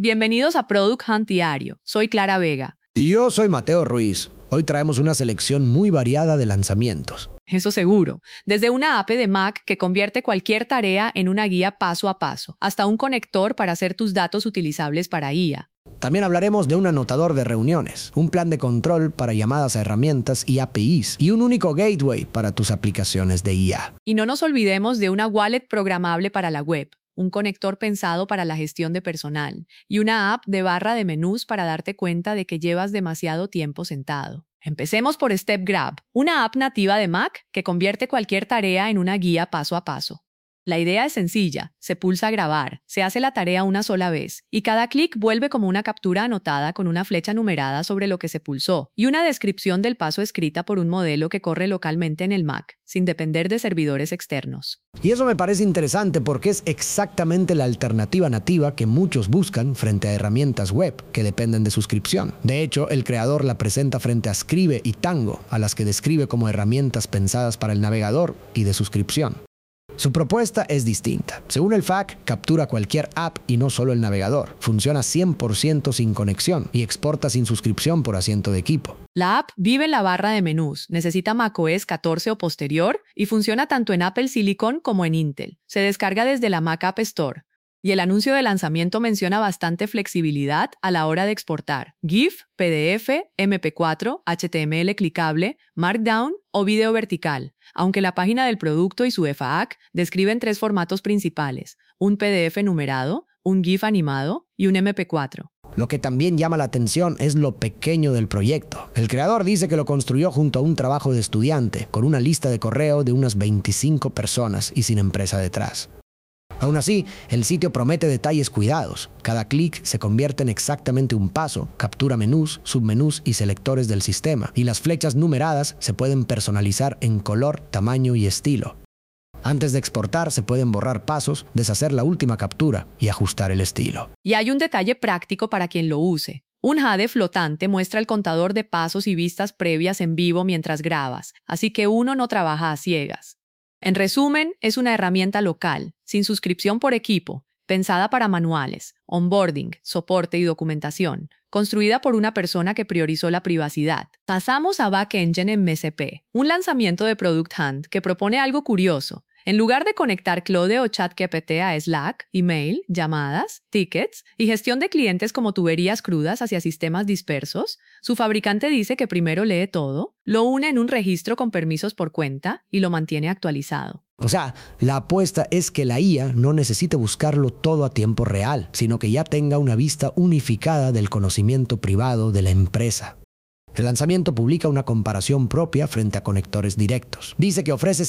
Bienvenidos a Product Hunt Diario. Soy Clara Vega. Y yo soy Mateo Ruiz. Hoy traemos una selección muy variada de lanzamientos. Eso seguro. Desde una app de Mac que convierte cualquier tarea en una guía paso a paso, hasta un conector para hacer tus datos utilizables para IA. También hablaremos de un anotador de reuniones, un plan de control para llamadas a herramientas y APIs, y un único gateway para tus aplicaciones de IA. Y no nos olvidemos de una wallet programable para la web, un conector pensado para la gestión de personal, y una app de barra de menús para darte cuenta de que llevas demasiado tiempo sentado. Empecemos por StepGrab, una app nativa de Mac que convierte cualquier tarea en una guía paso a paso. La idea es sencilla, se pulsa grabar, se hace la tarea una sola vez, y cada clic vuelve como una captura anotada con una flecha numerada sobre lo que se pulsó, y una descripción del paso escrita por un modelo que corre localmente en el Mac, sin depender de servidores externos. Y eso me parece interesante porque es exactamente la alternativa nativa que muchos buscan frente a herramientas web que dependen de suscripción. De hecho, el creador la presenta frente a Scribe y Tango, a las que describe como herramientas pensadas para el navegador y de suscripción. Su propuesta es distinta. Según el FAQ, captura cualquier app y no solo el navegador. Funciona 100% sin conexión y exporta sin suscripción por asiento de equipo. La app vive en la barra de menús, necesita macOS 14 o posterior y funciona tanto en Apple Silicon como en Intel. Se descarga desde la Mac App Store. Y el anuncio de lanzamiento menciona bastante flexibilidad a la hora de exportar GIF, PDF, MP4, HTML clicable, Markdown o video vertical, aunque la página del producto y su FAQ describen 3 formatos principales, un PDF numerado, un GIF animado y un MP4. Lo que también llama la atención es lo pequeño del proyecto. El creador dice que lo construyó junto a un trabajo de estudiante, con una lista de correo de unas 25 personas y sin empresa detrás. Aún así, el sitio promete detalles cuidados. Cada clic se convierte en exactamente un paso, captura menús, submenús y selectores del sistema, y las flechas numeradas se pueden personalizar en color, tamaño y estilo. Antes de exportar se pueden borrar pasos, deshacer la última captura y ajustar el estilo. Y hay un detalle práctico para quien lo use. Un HUD flotante muestra el contador de pasos y vistas previas en vivo mientras grabas, así que uno no trabaja a ciegas. En resumen, es una herramienta local, sin suscripción por equipo, pensada para manuales, onboarding, soporte y documentación, construida por una persona que priorizó la privacidad. Pasamos a Backengine en MCP, un lanzamiento de Product Hunt que propone algo curioso. En lugar de conectar Claude o ChatGPT a Slack, email, llamadas, tickets y gestión de clientes como tuberías crudas hacia sistemas dispersos, su fabricante dice que primero lee todo, lo une en un registro con permisos por cuenta y lo mantiene actualizado. O sea, la apuesta es que la IA no necesite buscarlo todo a tiempo real, sino que ya tenga una vista unificada del conocimiento privado de la empresa. El lanzamiento publica una comparación propia frente a conectores directos. Dice que ofrece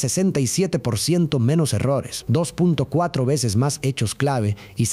67% menos errores, 2.4 veces más hechos clave y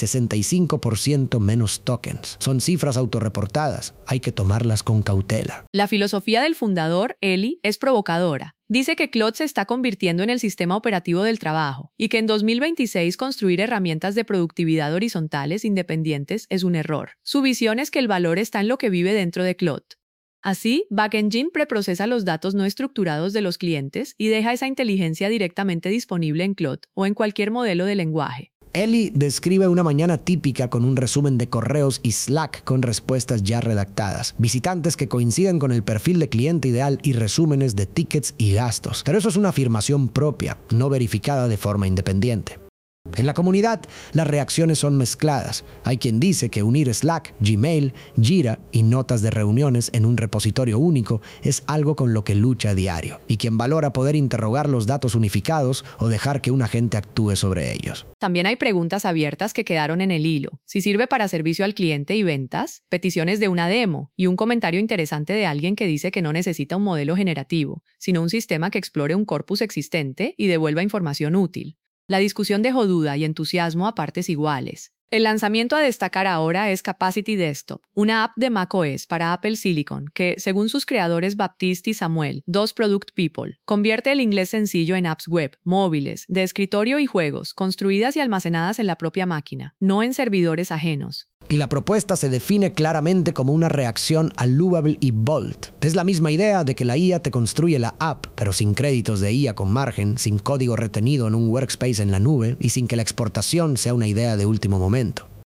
65% menos tokens. Son cifras autorreportadas, hay que tomarlas con cautela. La filosofía del fundador, Eli, es provocadora. Dice que Claude se está convirtiendo en el sistema operativo del trabajo y que en 2026 construir herramientas de productividad horizontales independientes es un error. Su visión es que el valor está en lo que vive dentro de Claude. Así, Backengine preprocesa los datos no estructurados de los clientes y deja esa inteligencia directamente disponible en Claude o en cualquier modelo de lenguaje. Eli describe una mañana típica con un resumen de correos y Slack con respuestas ya redactadas, visitantes que coinciden con el perfil de cliente ideal y resúmenes de tickets y gastos. Pero eso es una afirmación propia, no verificada de forma independiente. En la comunidad, las reacciones son mezcladas. Hay quien dice que unir Slack, Gmail, Jira y notas de reuniones en un repositorio único es algo con lo que lucha a diario, y quien valora poder interrogar los datos unificados o dejar que un agente actúe sobre ellos. También hay preguntas abiertas que quedaron en el hilo. Si sirve para servicio al cliente y ventas, peticiones de una demo y un comentario interesante de alguien que dice que no necesita un modelo generativo, sino un sistema que explore un corpus existente y devuelva información útil. La discusión dejó duda y entusiasmo a partes iguales. El lanzamiento a destacar ahora es Capacity Desktop, una app de macOS para Apple Silicon que, según sus creadores Baptiste y Samuel, dos Product People, convierte el inglés sencillo en apps web, móviles, de escritorio y juegos, construidas y almacenadas en la propia máquina, no en servidores ajenos. Y la propuesta se define claramente como una reacción a Loopable y Bolt. Es la misma idea de que la IA te construye la app, pero sin créditos de IA con margen, sin código retenido en un workspace en la nube y sin que la exportación sea una idea de último momento.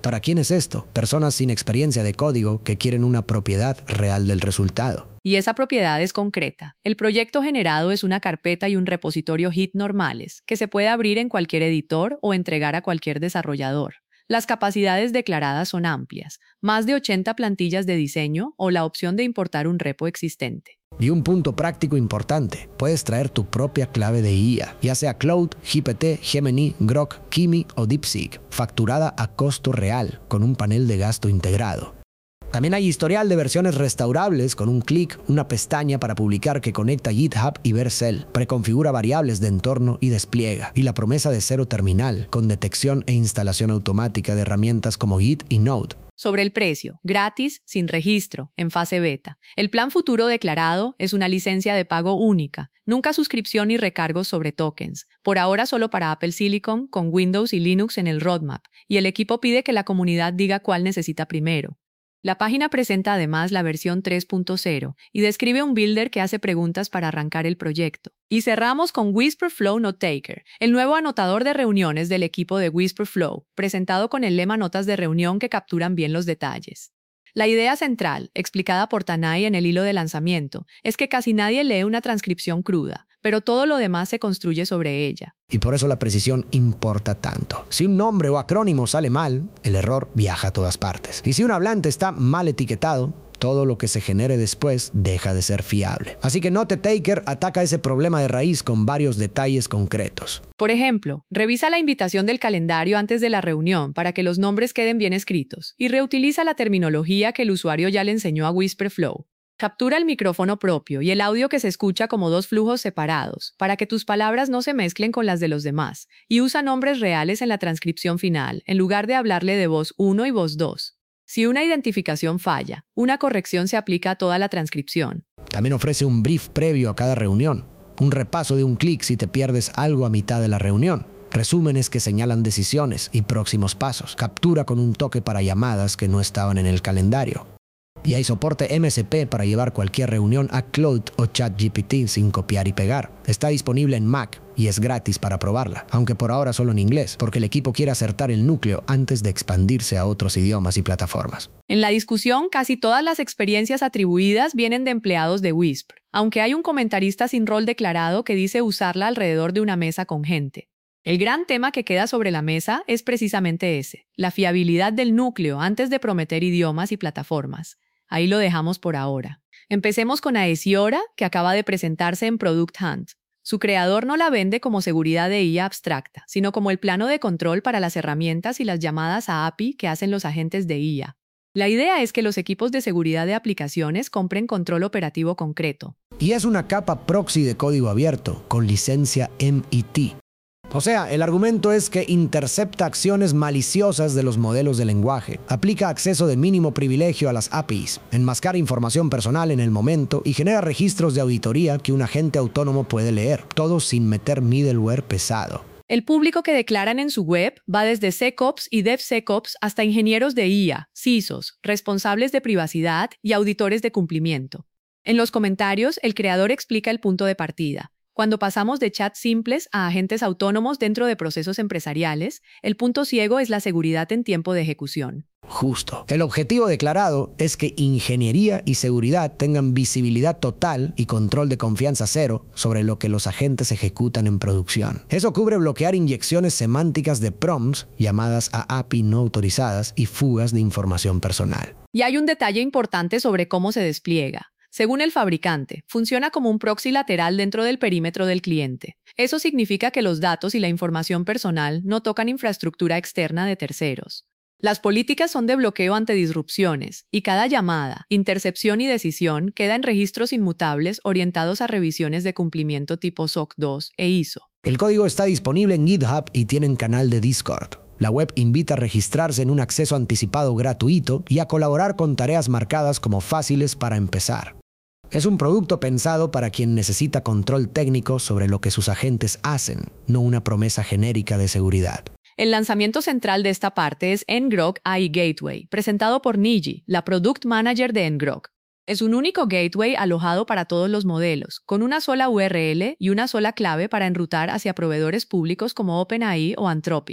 ¿Para quién es esto? Personas sin experiencia de código que quieren una propiedad real del resultado. Y esa propiedad es concreta. El proyecto generado es una carpeta y un repositorio Git normales, que se puede abrir en cualquier editor o entregar a cualquier desarrollador. Las capacidades declaradas son amplias, más de 80 plantillas de diseño o la opción de importar un repo existente. Y un punto práctico importante, puedes traer tu propia clave de IA, ya sea Cloud, GPT, Gemini, Grok, Kimi o DeepSeek, facturada a costo real, con un panel de gasto integrado. También hay historial de versiones restaurables con un clic, una pestaña para publicar que conecta GitHub y Vercel, preconfigura variables de entorno y despliega, y la promesa de cero terminal, con detección e instalación automática de herramientas como Git y Node. Sobre el precio, gratis, sin registro, en fase beta. El plan futuro declarado es una licencia de pago única, nunca suscripción ni recargos sobre tokens. Por ahora solo para Apple Silicon, con Windows y Linux en el roadmap, y el equipo pide que la comunidad diga cuál necesita primero. La página presenta además la versión 3.0 y describe un builder que hace preguntas para arrancar el proyecto. Y cerramos con Whisperflow NoteTaker, el nuevo anotador de reuniones del equipo de Whisperflow, presentado con el lema Notas de reunión que capturan bien los detalles. La idea central, explicada por Tanay en el hilo de lanzamiento, es que casi nadie lee una transcripción cruda, pero todo lo demás se construye sobre ella. Y por eso la precisión importa tanto. Si un nombre o acrónimo sale mal, el error viaja a todas partes. Y si un hablante está mal etiquetado, todo lo que se genere después deja de ser fiable. Así que NoteTaker ataca ese problema de raíz con varios detalles concretos. Por ejemplo, revisa la invitación del calendario antes de la reunión para que los nombres queden bien escritos y reutiliza la terminología que el usuario ya le enseñó a Whisperflow. Captura el micrófono propio y el audio que se escucha como dos flujos separados, para que tus palabras no se mezclen con las de los demás, y usa nombres reales en la transcripción final, en lugar de hablarle de voz 1 y voz 2. Si una identificación falla, una corrección se aplica a toda la transcripción. También ofrece un brief previo a cada reunión, un repaso de un clic si te pierdes algo a mitad de la reunión, resúmenes que señalan decisiones y próximos pasos, captura con un toque para llamadas que no estaban en el calendario. Y hay soporte MSP para llevar cualquier reunión a Cloud o ChatGPT sin copiar y pegar. Está disponible en Mac y es gratis para probarla, aunque por ahora solo en inglés, porque el equipo quiere acertar el núcleo antes de expandirse a otros idiomas y plataformas. En la discusión, casi todas las experiencias atribuidas vienen de empleados de Wisp, aunque hay un comentarista sin rol declarado que dice usarla alrededor de una mesa con gente. El gran tema que queda sobre la mesa es precisamente ese, la fiabilidad del núcleo antes de prometer idiomas y plataformas. Ahí lo dejamos por ahora. Empecemos con Aesiora, que acaba de presentarse en Product Hunt. Su creador no la vende como seguridad de IA abstracta, sino como el plano de control para las herramientas y las llamadas a API que hacen los agentes de IA. La idea es que los equipos de seguridad de aplicaciones compren control operativo concreto. Y es una capa proxy de código abierto, con licencia MIT. O sea, el argumento es que intercepta acciones maliciosas de los modelos de lenguaje, aplica acceso de mínimo privilegio a las APIs, enmascara información personal en el momento y genera registros de auditoría que un agente autónomo puede leer, todo sin meter middleware pesado. El público que declaran en su web va desde SecOps y DevSecOps hasta ingenieros de IA, CISOs, responsables de privacidad y auditores de cumplimiento. En los comentarios, el creador explica el punto de partida. Cuando pasamos de chats simples a agentes autónomos dentro de procesos empresariales, el punto ciego es la seguridad en tiempo de ejecución. Justo. El objetivo declarado es que ingeniería y seguridad tengan visibilidad total y control de confianza cero sobre lo que los agentes ejecutan en producción. Eso cubre bloquear inyecciones semánticas de prompts, llamadas a API no autorizadas y fugas de información personal. Y hay un detalle importante sobre cómo se despliega. Según el fabricante, funciona como un proxy lateral dentro del perímetro del cliente. Eso significa que los datos y la información personal no tocan infraestructura externa de terceros. Las políticas son de bloqueo ante disrupciones, y cada llamada, intercepción y decisión queda en registros inmutables orientados a revisiones de cumplimiento tipo SOC 2 e ISO. El código está disponible en GitHub y tienen canal de Discord. La web invita a registrarse en un acceso anticipado gratuito y a colaborar con tareas marcadas como fáciles para empezar. Es un producto pensado para quien necesita control técnico sobre lo que sus agentes hacen, no una promesa genérica de seguridad. El lanzamiento central de esta parte es ngrok AI Gateway, presentado por Niji, la Product Manager de ngrok. Es un único gateway alojado para todos los modelos, con una sola URL y una sola clave para enrutar hacia proveedores públicos como OpenAI o Anthropic.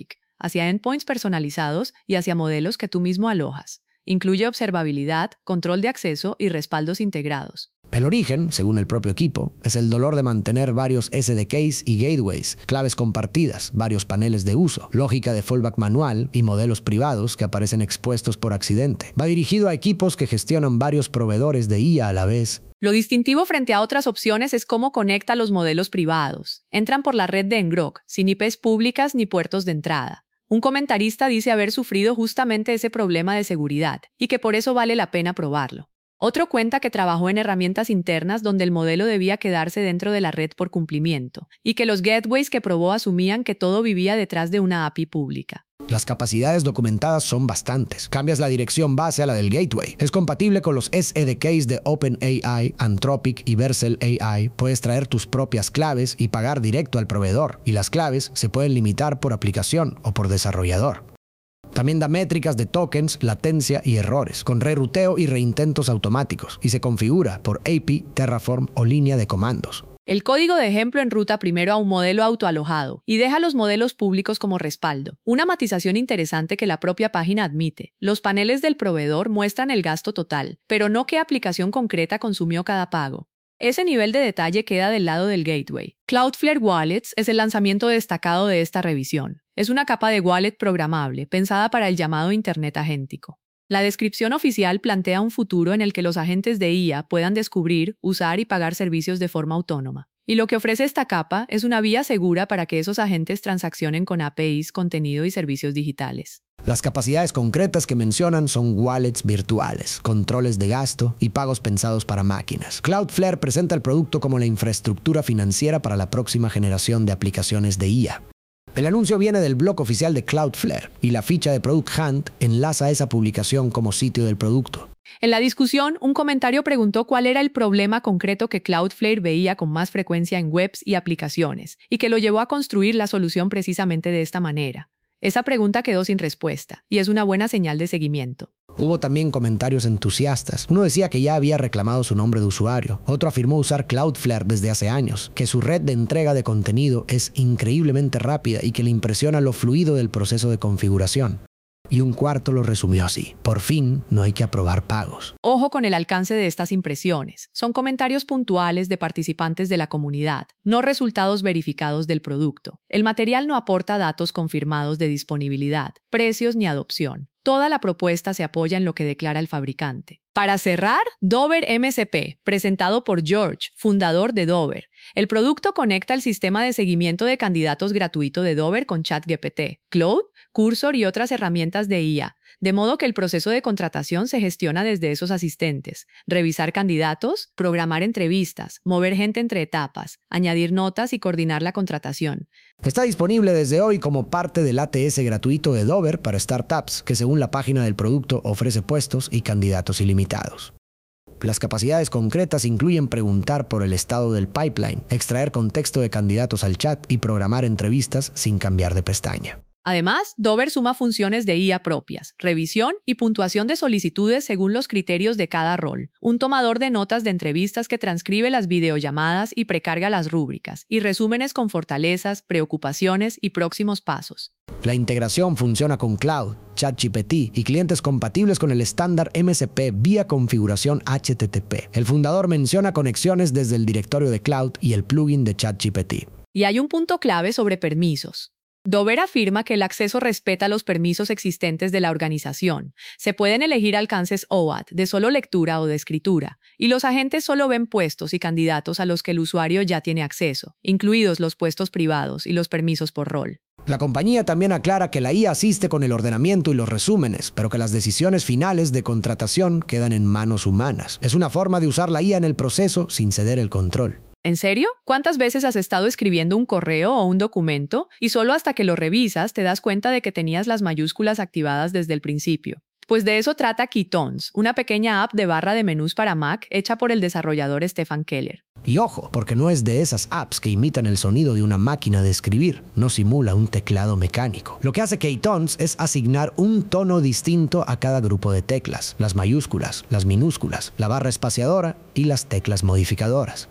hacia endpoints personalizados y hacia modelos que tú mismo alojas. Incluye observabilidad, control de acceso y respaldos integrados. El origen, según el propio equipo, es el dolor de mantener varios SDKs y gateways, claves compartidas, varios paneles de uso, lógica de fallback manual y modelos privados que aparecen expuestos por accidente. Va dirigido a equipos que gestionan varios proveedores de IA a la vez. Lo distintivo frente a otras opciones es cómo conecta los modelos privados. Entran por la red de Ngrok, sin IPs públicas ni puertos de entrada. Un comentarista dice haber sufrido justamente ese problema de seguridad y que por eso vale la pena probarlo. Otro cuenta que trabajó en herramientas internas donde el modelo debía quedarse dentro de la red por cumplimiento y que los gateways que probó asumían que todo vivía detrás de una API pública. Las capacidades documentadas son bastantes. Cambias la dirección base a la del gateway. Es compatible con los SDKs de OpenAI, Anthropic y Vercel AI. Puedes traer tus propias claves y pagar directo al proveedor. Y las claves se pueden limitar por aplicación o por desarrollador. También da métricas de tokens, latencia y errores, con reruteo y reintentos automáticos, y se configura por API, Terraform o línea de comandos. El código de ejemplo enruta primero a un modelo autoalojado y deja los modelos públicos como respaldo. Una matización interesante que la propia página admite. Los paneles del proveedor muestran el gasto total, pero no qué aplicación concreta consumió cada pago. Ese nivel de detalle queda del lado del gateway. Cloudflare Wallets es el lanzamiento destacado de esta revisión. Es una capa de wallet programable, pensada para el llamado Internet agéntico. La descripción oficial plantea un futuro en el que los agentes de IA puedan descubrir, usar y pagar servicios de forma autónoma. Y lo que ofrece esta capa es una vía segura para que esos agentes transaccionen con APIs, contenido y servicios digitales. Las capacidades concretas que mencionan son wallets virtuales, controles de gasto y pagos pensados para máquinas. Cloudflare presenta el producto como la infraestructura financiera para la próxima generación de aplicaciones de IA. El anuncio viene del blog oficial de Cloudflare y la ficha de Product Hunt enlaza esa publicación como sitio del producto. En la discusión, un comentario preguntó cuál era el problema concreto que Cloudflare veía con más frecuencia en webs y aplicaciones, y que lo llevó a construir la solución precisamente de esta manera. Esa pregunta quedó sin respuesta, y es una buena señal de seguimiento. Hubo también comentarios entusiastas. Uno decía que ya había reclamado su nombre de usuario. Otro afirmó usar Cloudflare desde hace años, que su red de entrega de contenido es increíblemente rápida y que le impresiona lo fluido del proceso de configuración. Y un cuarto lo resumió así: por fin no hay que aprobar pagos. Ojo con el alcance de estas impresiones. Son comentarios puntuales de participantes de la comunidad, no resultados verificados del producto. El material no aporta datos confirmados de disponibilidad, precios ni adopción. Toda la propuesta se apoya en lo que declara el fabricante. Para cerrar, Dover MCP, presentado por George, fundador de Dover. El producto conecta el sistema de seguimiento de candidatos gratuito de Dover con ChatGPT, Claude, Cursor y otras herramientas de IA, de modo que el proceso de contratación se gestiona desde esos asistentes. Revisar candidatos, programar entrevistas, mover gente entre etapas, añadir notas y coordinar la contratación. Está disponible desde hoy como parte del ATS gratuito de Dover para startups, que según la página del producto ofrece puestos y candidatos ilimitados. Las capacidades concretas incluyen preguntar por el estado del pipeline, extraer contexto de candidatos al chat y programar entrevistas sin cambiar de pestaña. Además, Dover suma funciones de IA propias, revisión y puntuación de solicitudes según los criterios de cada rol, un tomador de notas de entrevistas que transcribe las videollamadas y precarga las rúbricas, y resúmenes con fortalezas, preocupaciones y próximos pasos. La integración funciona con Cloud, ChatGPT y clientes compatibles con el estándar MCP vía configuración HTTP. El fundador menciona conexiones desde el directorio de Cloud y el plugin de ChatGPT. Y hay un punto clave sobre permisos. Dover afirma que el acceso respeta los permisos existentes de la organización. Se pueden elegir alcances OAuth de solo lectura o de escritura, y los agentes solo ven puestos y candidatos a los que el usuario ya tiene acceso, incluidos los puestos privados y los permisos por rol. La compañía también aclara que la IA asiste con el ordenamiento y los resúmenes, pero que las decisiones finales de contratación quedan en manos humanas. Es una forma de usar la IA en el proceso sin ceder el control. ¿En serio? ¿Cuántas veces has estado escribiendo un correo o un documento y solo hasta que lo revisas te das cuenta de que tenías las mayúsculas activadas desde el principio? Pues de eso trata Keytones, una pequeña app de barra de menús para Mac hecha por el desarrollador Stefan Keller. Y ojo, porque no es de esas apps que imitan el sonido de una máquina de escribir, no simula un teclado mecánico. Lo que hace Keytones es asignar un tono distinto a cada grupo de teclas, las mayúsculas, las minúsculas, la barra espaciadora y las teclas modificadoras.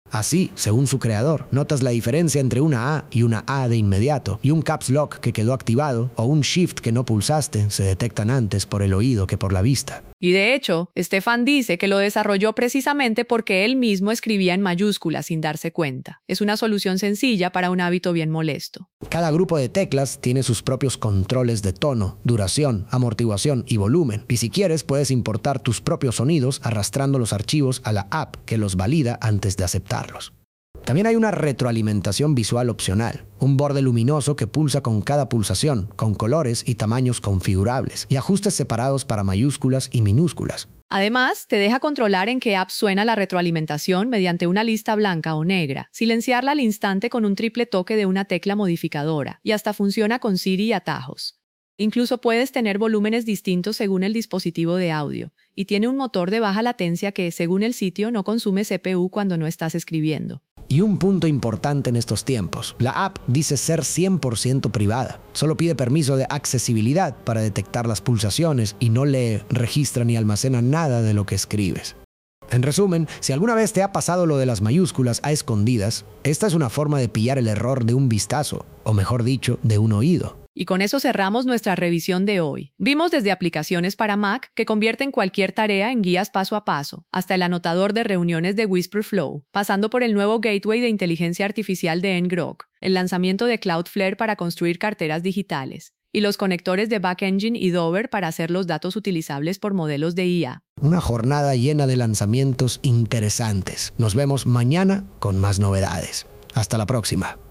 Así, según su creador, notas la diferencia entre una A y una A de inmediato, y un Caps Lock que quedó activado o un Shift que no pulsaste se detectan antes por el oído que por la vista. Y de hecho, Stefan dice que lo desarrolló precisamente porque él mismo escribía en mayúsculas sin darse cuenta. Es una solución sencilla para un hábito bien molesto. Cada grupo de teclas tiene sus propios controles de tono, duración, amortiguación y volumen. Y si quieres, puedes importar tus propios sonidos arrastrando los archivos a la app que los valida antes de aceptarlos. También hay una retroalimentación visual opcional, un borde luminoso que pulsa con cada pulsación, con colores y tamaños configurables, y ajustes separados para mayúsculas y minúsculas. Además, te deja controlar en qué app suena la retroalimentación mediante una lista blanca o negra, silenciarla al instante con un triple toque de una tecla modificadora, y hasta funciona con Siri y atajos. Incluso puedes tener volúmenes distintos según el dispositivo de audio, y tiene un motor de baja latencia que, según el sitio, no consume CPU cuando no estás escribiendo. Y un punto importante en estos tiempos, la app dice ser 100% privada. Solo pide permiso de accesibilidad para detectar las pulsaciones y no lee, registra ni almacena nada de lo que escribes. En resumen, si alguna vez te ha pasado lo de las mayúsculas a escondidas, esta es una forma de pillar el error de un vistazo, o mejor dicho, de un oído. Y con eso cerramos nuestra revisión de hoy. Vimos desde aplicaciones para Mac que convierten cualquier tarea en guías paso a paso, hasta el anotador de reuniones de Whisperflow, pasando por el nuevo gateway de inteligencia artificial de ngrok, el lanzamiento de Cloudflare para construir carteras digitales, y los conectores de Backengine y Dover para hacer los datos utilizables por modelos de IA. Una jornada llena de lanzamientos interesantes. Nos vemos mañana con más novedades. Hasta la próxima.